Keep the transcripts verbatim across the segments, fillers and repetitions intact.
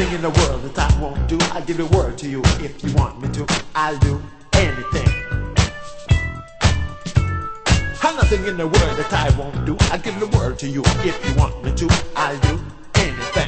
nothing in the world that I won't do. I'll give the world to you if you want me to. I'll do anything. I've nothing in the world that I won't do. I'll give the world to you if you want me to. I'll do anything.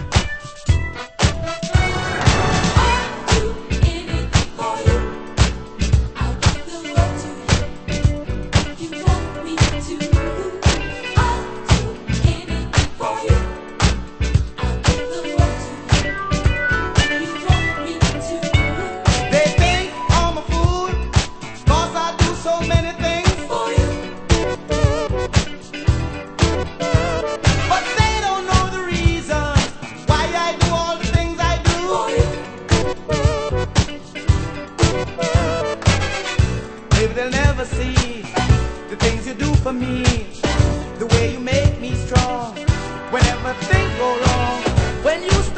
They'll never see the things you do for me, the way you make me strong whenever things go wrong. When you